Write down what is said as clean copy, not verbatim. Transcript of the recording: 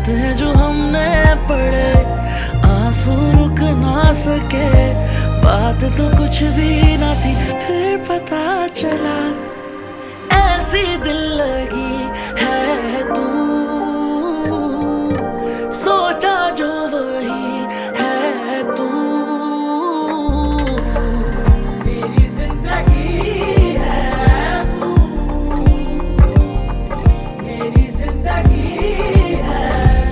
रातें जो हमने पढ़े, आंसू रुक ना सके, बात तो कुछ भी ना थी। फिर पता चला ऐसी दिल लगी है तू, सोचा जो वही है तू। मेरी जिंदगी